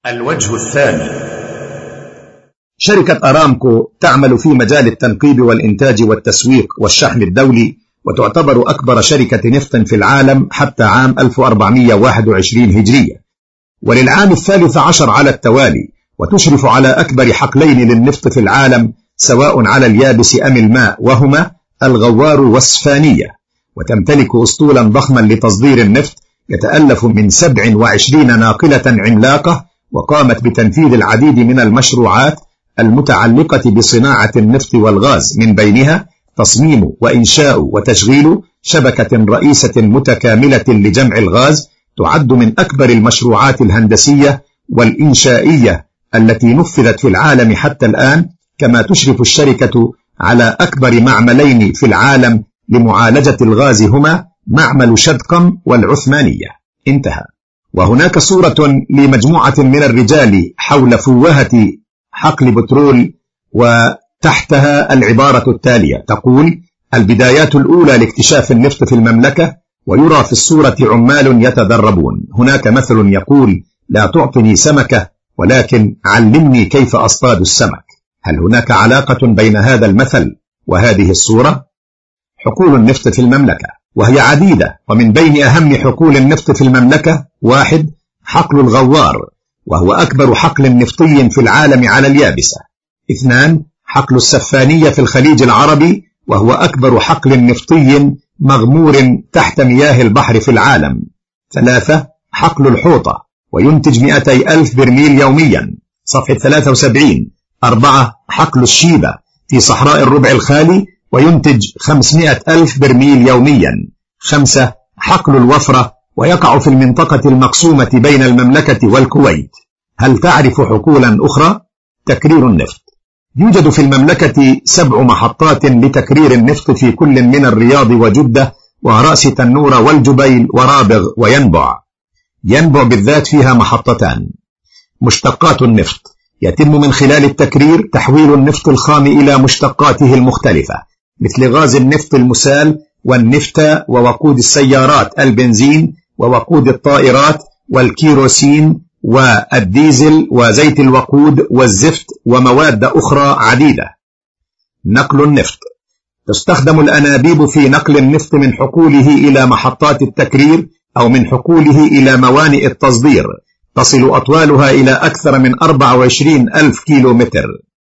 الوجه الثاني: شركة أرامكو تعمل في مجال التنقيب والإنتاج والتسويق والشحن الدولي، وتعتبر أكبر شركة نفط في العالم حتى عام 1421 هجرية، وللعام 13 على التوالي، وتشرف على أكبر حقلين للنفط في العالم سواء على اليابس أم الماء، وهما الغوار والسفانية، وتمتلك أسطولا ضخما لتصدير النفط يتألف من 27 ناقلة عملاقة، وقامت بتنفيذ العديد من المشروعات المتعلقة بصناعة النفط والغاز، من بينها تصميم وإنشاء وتشغيل شبكة رئيسة متكاملة لجمع الغاز تعد من أكبر المشروعات الهندسية والإنشائية التي نفذت في العالم حتى الآن. كما تشرف الشركة على أكبر معملين في العالم لمعالجة الغاز، هما معمل شدقم والعثمانية. انتهى. وهناك صورة لمجموعة من الرجال حول فوهة حقل بترول، وتحتها العبارة التالية تقول: البدايات الأولى لاكتشاف النفط في المملكة، ويرى في الصورة عمال يتدربون. هناك مثل يقول: لا تعطني سمكة ولكن علمني كيف أصطاد السمك. هل هناك علاقة بين هذا المثل وهذه الصورة؟ حقول النفط في المملكة، وهي عديدة، ومن بين أهم حقول النفط في المملكة: 1. حقل الغوار، وهو أكبر حقل نفطي في العالم على اليابسة. 2. حقل السفانية في الخليج العربي، وهو أكبر حقل نفطي مغمور تحت مياه البحر في العالم. 3. حقل الحوطة، وينتج 200,000 برميل يوميا، صفحة 73. 4. حقل الشيبة في صحراء الربع الخالي، وينتج 500,000 برميل يوميا. 5. حقل الوفرة، ويقع في المنطقة المقسومة بين المملكة والكويت. هل تعرف حقولا أخرى؟ تكرير النفط. يوجد في المملكة 7 محطات لتكرير النفط في كل من الرياض وجدة ورأس تنور والجبيل ورابغ وينبع. ينبع بالذات فيها محطتان. مشتقات النفط: يتم من خلال التكرير تحويل النفط الخام إلى مشتقاته المختلفة، مثل غاز النفط المسال والنفط ووقود السيارات، البنزين ووقود الطائرات والكيروسين والديزل وزيت الوقود والزفت ومواد أخرى عديدة. نقل النفط: تستخدم الأنابيب في نقل النفط من حقوله إلى محطات التكرير أو من حقوله إلى موانئ التصدير، تصل أطوالها إلى أكثر من 24,000 كيلومتر.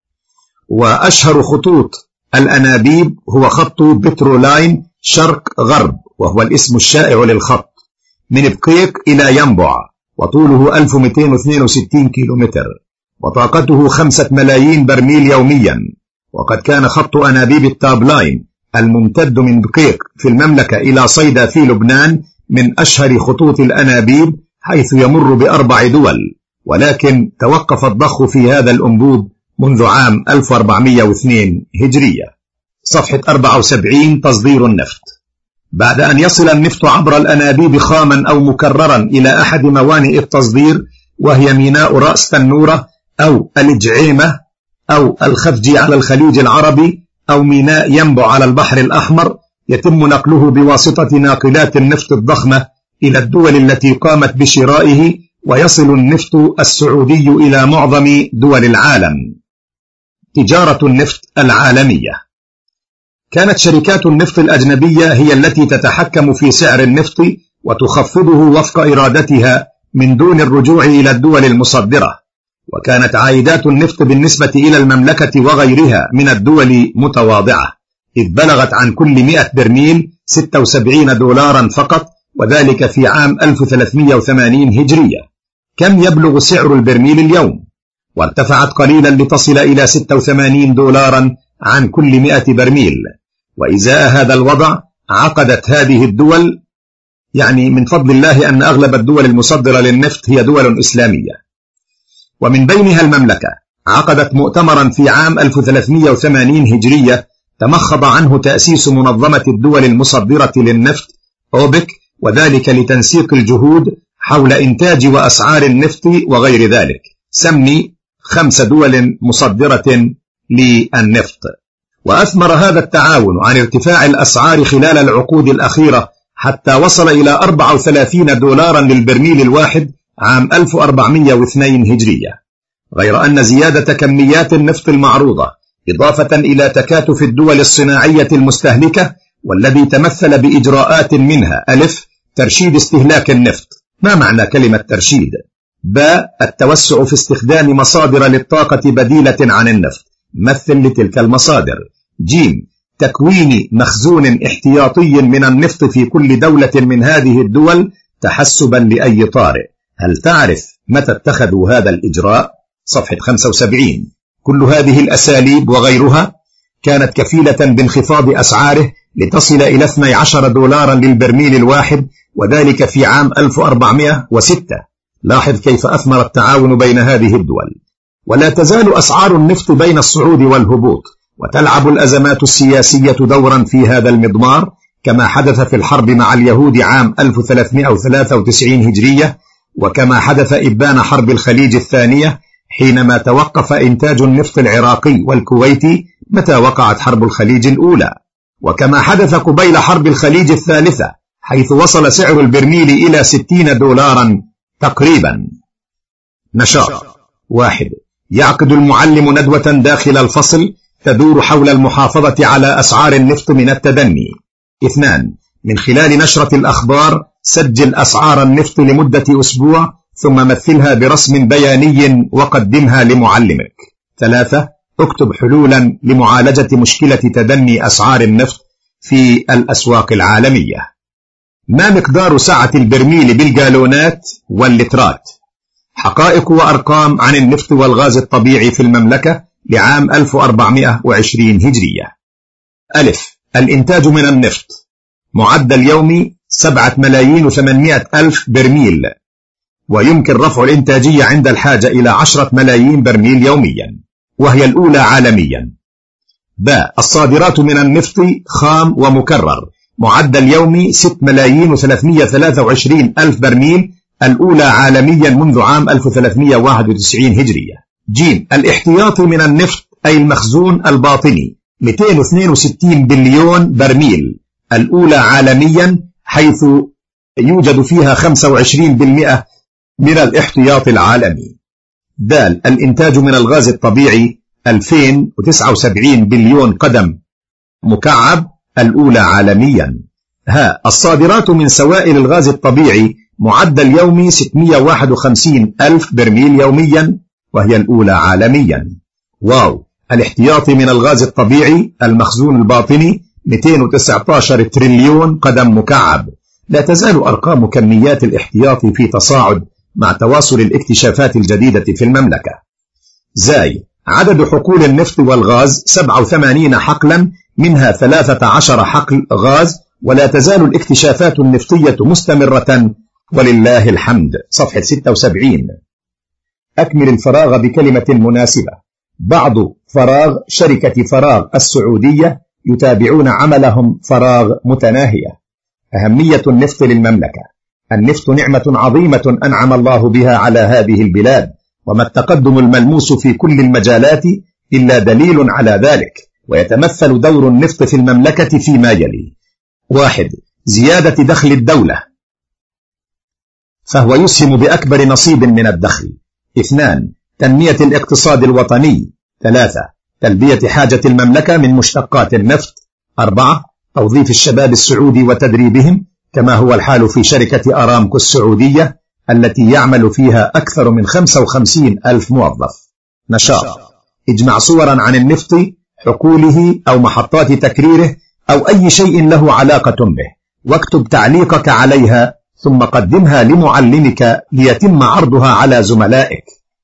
وأشهر خطوط الأنابيب هو خط بترولاين شرق غرب، وهو الاسم الشائع للخط، من بقيق إلى ينبع، وطوله 1262 كيلومتر، وطاقته 5 ملايين برميل يوميا. وقد كان خط أنابيب التابلاين الممتد من بقيق في المملكة إلى صيدا في لبنان من أشهر خطوط الأنابيب، حيث يمر ب4 دول، ولكن توقف الضخ في هذا الأنبوب منذ عام 1402 هجرية. صفحة 74. تصدير النفط: بعد أن يصل النفط عبر الأنابيب خاما أو مكررا إلى أحد موانئ التصدير، وهي ميناء رأس تنورة أو الجعيمة أو الخفجي على الخليج العربي أو ميناء ينبع على البحر الأحمر، يتم نقله بواسطة ناقلات النفط الضخمة إلى الدول التي قامت بشرائه، ويصل النفط السعودي إلى معظم دول العالم. تجارة النفط العالمية: كانت شركات النفط الأجنبية هي التي تتحكم في سعر النفط وتخفضه وفق إرادتها من دون الرجوع إلى الدول المصدرة، وكانت عائدات النفط بالنسبة إلى المملكة وغيرها من الدول متواضعة، إذ بلغت عن كل 100 برميل 76 دولارا فقط، وذلك في عام 1380 هجرية. كم يبلغ سعر البرميل اليوم؟ وارتفعت قليلا لتصل إلى 86 دولارا عن كل 100 برميل. وإزاء هذا الوضع عقدت هذه الدول، يعني من فضل الله أن أغلب الدول المصدرة للنفط هي دول إسلامية، ومن بينها المملكة، عقدت مؤتمرا في عام 1380 هجرية تمخض عنه تأسيس منظمة الدول المصدرة للنفط أوبك، وذلك لتنسيق الجهود حول إنتاج وأسعار النفط وغير ذلك. سمي 5 دول مصدرة للنفط. وأثمر هذا التعاون عن ارتفاع الأسعار خلال العقود الأخيرة حتى وصل إلى 34 دولارا للبرميل الواحد عام 1402 هجرية، غير أن زيادة كميات النفط المعروضة إضافة إلى تكاتف الدول الصناعية المستهلكة والذي تمثل بإجراءات منها: ألف، ترشيد استهلاك النفط. ما معنى كلمة ترشيد؟ باء، التوسع في استخدام مصادر للطاقة بديلة عن النفط مثل لتلك المصادر. جيم، تكوين مخزون احتياطي من النفط في كل دولة من هذه الدول تحسبا لأي طارئ. هل تعرف متى اتخذوا هذا الإجراء؟ صفحة 75. كل هذه الأساليب وغيرها كانت كفيلة بانخفاض أسعاره لتصل إلى 12 دولارا للبرميل الواحد، وذلك في عام 1406. لاحظ كيف أثمر التعاون بين هذه الدول. ولا تزال أسعار النفط بين الصعود والهبوط، وتلعب الأزمات السياسية دورا في هذا المضمار، كما حدث في الحرب مع اليهود عام 1393 هجرية، وكما حدث إبان حرب الخليج الثانية حينما توقف إنتاج النفط العراقي والكويتي متى وقعت حرب الخليج الأولى، وكما حدث قبيل حرب الخليج الثالثة حيث وصل سعر البرميل إلى 60 دولارا تقريبا. نشاط: 1. يعقد المعلم ندوة داخل الفصل تدور حول المحافظة على أسعار النفط من التدني. 2. من خلال نشرة الأخبار سجل أسعار النفط لمدة أسبوع ثم مثلها برسم بياني وقدمها لمعلمك. 3. اكتب حلولا لمعالجة مشكلة تدني أسعار النفط في الأسواق العالمية. ما مقدار سعة البرميل بالجالونات واللترات؟ حقائق وأرقام عن النفط والغاز الطبيعي في المملكة لعام 1420 هجرية. ألف، الإنتاج من النفط معدل يومي 7,800,000 برميل، ويمكن رفع الإنتاجية عند الحاجة إلى 10 ملايين برميل يوميا، وهي الأولى عالميا. باء، الصادرات من النفط خام ومكرر معدل يومي 6,323,000 برميل، الأولى عالميا منذ عام 1391 هجرية. جيم، الاحتياطي من النفط أي المخزون الباطني 262 بليون برميل، الأولى عالميا حيث يوجد فيها 25% من الاحتياط العالمي. دال، الإنتاج من الغاز الطبيعي 2079 بليون قدم مكعب، الأولى عالميا. ها، الصادرات من سوائل الغاز الطبيعي معدل يومي 651,000 برميل يوميا، وهي الأولى عالميا. واو، الاحتياطي من الغاز الطبيعي المخزون الباطني 219 تريليون قدم مكعب. لا تزال أرقام كميات الاحتياط في تصاعد مع تواصل الاكتشافات الجديدة في المملكة. زاي، عدد حقول النفط والغاز 87 حقلا، منها 13 حقل غاز، ولا تزال الاكتشافات النفطية مستمرة ولله الحمد. صفحة 76. أكمل الفراغ بكلمة مناسبة. بعض فراغ شركة فراغ السعودية يتابعون عملهم فراغ متناهية. أهمية النفط للمملكة. النفط نعمة عظيمة أنعم الله بها على هذه البلاد، وما التقدم الملموس في كل المجالات إلا دليل على ذلك. ويتمثل دور النفط في المملكة فيما يلي: 1. زيادة دخل الدولة، فهو يسهم بأكبر نصيب من الدخل. 2. تنمية الاقتصاد الوطني. 3. تلبية حاجة المملكة من مشتقات النفط. 4. توظيف الشباب السعودي وتدريبهم، كما هو الحال في شركة أرامكو السعودية التي يعمل فيها أكثر من 55,000 موظف. نشاط: اجمع صورا عن النفط، حقوله أو محطات تكريره أو أي شيء له علاقة به، واكتب تعليقك عليها ثم قدمها لمعلمك ليتم عرضها على زملائك.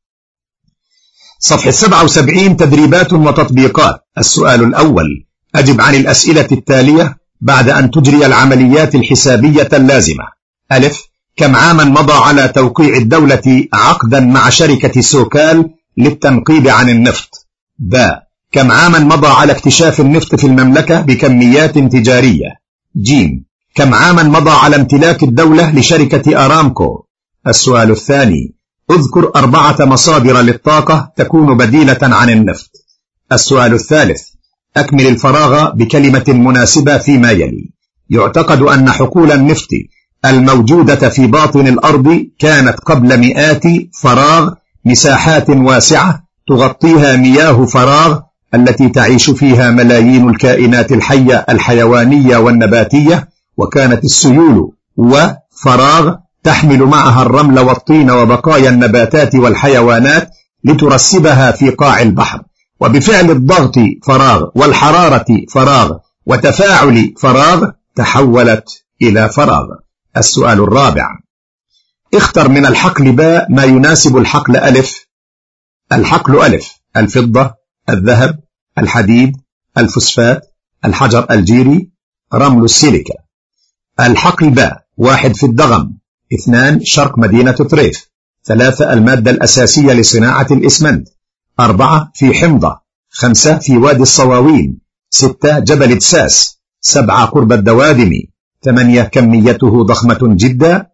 صفحة 77. تدريبات وتطبيقات. السؤال الأول: أجب عن الأسئلة التالية بعد أن تجري العمليات الحسابية اللازمة. ألف، كم عاما مضى على توقيع الدولة عقدا مع شركة سوكال للتنقيب عن النفط؟ باء، كم عاما مضى على اكتشاف النفط في المملكة بكميات تجارية؟ جيم، كم عاما مضى على امتلاك الدولة لشركة أرامكو؟ السؤال الثاني: اذكر 4 مصادر للطاقة تكون بديلة عن النفط. السؤال الثالث: أكمل الفراغ بكلمة مناسبة فيما يلي. يعتقد أن حقول النفط الموجودة في باطن الأرض كانت قبل مئات فراغ، مساحات واسعة تغطيها مياه فراغ التي تعيش فيها ملايين الكائنات الحية الحيوانية والنباتية، وكانت السيول وفراغ تحمل معها الرمل والطين وبقايا النباتات والحيوانات لترسبها في قاع البحر، وبفعل الضغط فراغ والحرارة فراغ وتفاعل فراغ تحولت إلى فراغ. السؤال الرابع: اختر من الحقل باء ما يناسب الحقل ألف. الحقل ألف: الفضة، الذهب، الحديد، الفوسفات، الحجر الجيري، رمل السيليكا. الحقل باء: 1 في الدغم، 2 شرق مدينة طريف، 3 المادة الأساسية لصناعة الإسمنت، 4 في حمضة، 5 في وادي الصواوين، 6 جبل دساس، 7 قرب الدوادم، 8 كميته ضخمة جدا،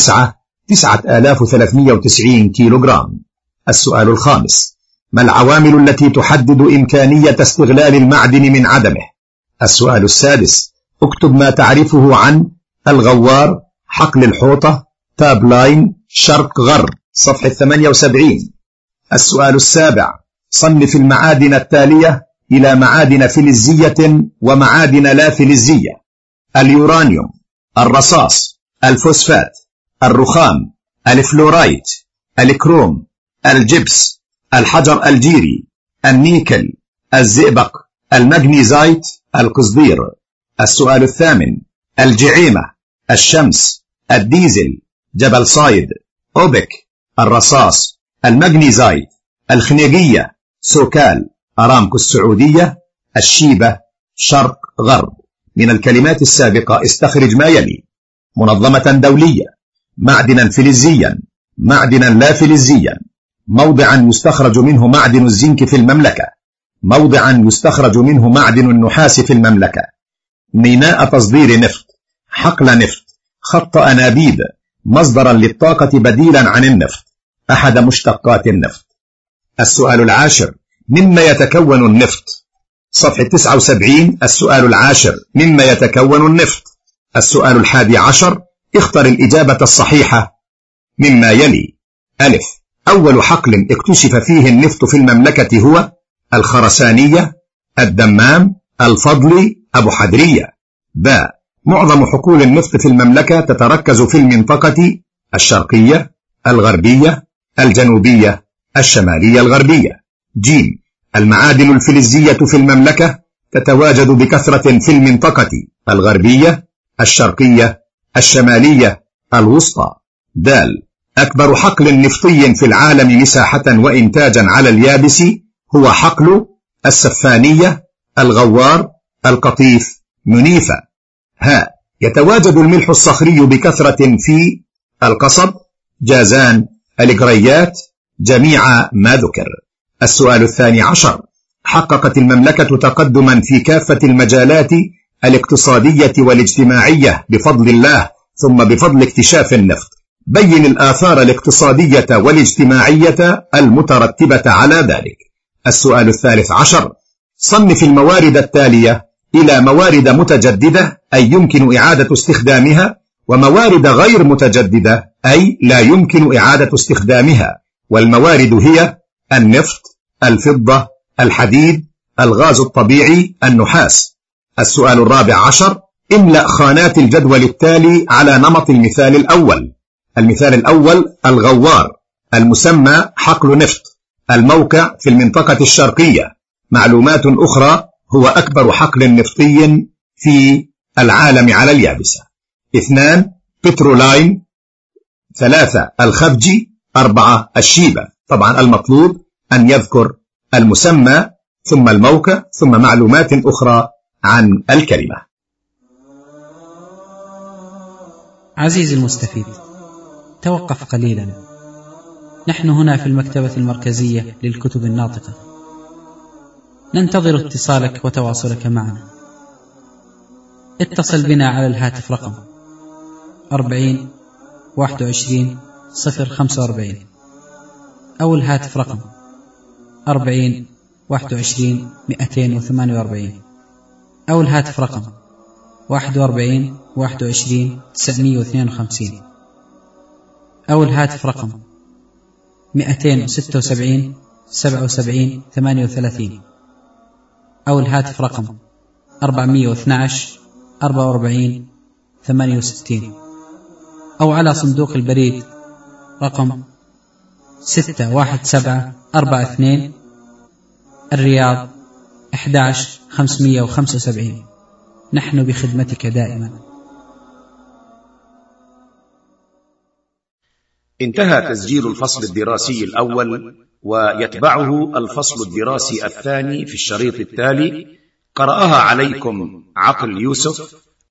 9390 كيلوغرام. السؤال الخامس: ما العوامل التي تحدد إمكانية استغلال المعدن من عدمه؟ السؤال السادس: اكتب ما تعرفه عن الغوار، حقل الحوطة، تاب لاين، شرق غرب، صفحة 78. السؤال السابع: صنف المعادن التالية إلى معادن فلزية ومعادن لا فلزية: اليورانيوم، الرصاص، الفوسفات، الرخام، الفلورايت، الكروم، الجبس، الحجر الجيري، النيكل، الزئبق، المغنيزايت، القصدير. السؤال الثامن: الجعيمة، الشمس، الديزل، جبل صايد، أوبك، الرصاص، المغنيزايت، الخنيجية، سوكال، أرامكو السعودية، الشيبة، شرق غرب. من الكلمات السابقة استخرج ما يلي: منظمة دولية، معدنا فلزيا، معدنا لا فلزيا، موضعا يستخرج منه معدن الزنك في المملكة، موضعا يستخرج منه معدن النحاس في المملكة، ميناء تصدير نفط، حقل نفط، خط أنابيب، مصدرا للطاقة بديلا عن النفط، أحد مشتقات النفط. السؤال العاشر: مما يتكون النفط؟ صفحة 79. السؤال العاشر: مما يتكون النفط؟ السؤال الحادي عشر: اختر الإجابة الصحيحة مما يلي: ألف: أول حقل اكتشف فيه النفط في المملكة هو الخرسانية، الدمام، الفضلي، أبو حدرية. باء: معظم حقول النفط في المملكة تتركز في المنطقة الشرقية، الغربية، الجنوبية، الشمالية الغربية. جيم: المعادن الفلزية في المملكة تتواجد بكثرة في المنطقة الغربية، الشرقية، الشمالية، الوسطى. دال: أكبر حقل نفطي في العالم مساحة وإنتاجا على اليابس هو حقل السفانية، الغوار، القطيف، منيفة. ها: يتواجد الملح الصخري بكثرة في القصب، جازان، القريات، جميع ما ذكر. السؤال الثاني عشر: حققت المملكة تقدما في كافة المجالات الاقتصادية والاجتماعية بفضل الله ثم بفضل اكتشاف النفط. بين الآثار الاقتصادية والاجتماعية المترتبة على ذلك. السؤال الثالث عشر: صنف الموارد التالية إلى موارد متجددة أي يمكن إعادة استخدامها، وموارد غير متجددة أي لا يمكن إعادة استخدامها. والموارد هي النفط، الفضة، الحديد، الغاز الطبيعي، النحاس. السؤال الرابع عشر: املأ خانات الجدول التالي على نمط المثال الأول. المثال الأول: الغوار، المسمى حقل نفط، الموقع في المنطقة الشرقية. معلومات أخرى: هو أكبر حقل نفطي في العالم على اليابسة. 2 بترولاين، 3 الخفجي، 4 الشيبة. طبعا المطلوب أن يذكر المسمى ثم الموقع ثم معلومات أخرى عن الكلمة. عزيزي المستفيد، توقف قليلا. نحن هنا في المكتبة المركزية للكتب الناطقة، ننتظر اتصالك وتواصلك معنا. اتصل بنا على الهاتف رقم 40 21 045 أو الهاتف رقم 40 21 248 أو الهاتف رقم 41 21 952. أو الهاتف رقم 276 77 38. أو الهاتف رقم 412 44 68. أو على صندوق البريد رقم 61742 الرياض 11575. نحن بخدمتك دائما. انتهى تسجيل الفصل الدراسي الأول، ويتبعه الفصل الدراسي الثاني في الشريط التالي. قرأها عليكم عقل يوسف،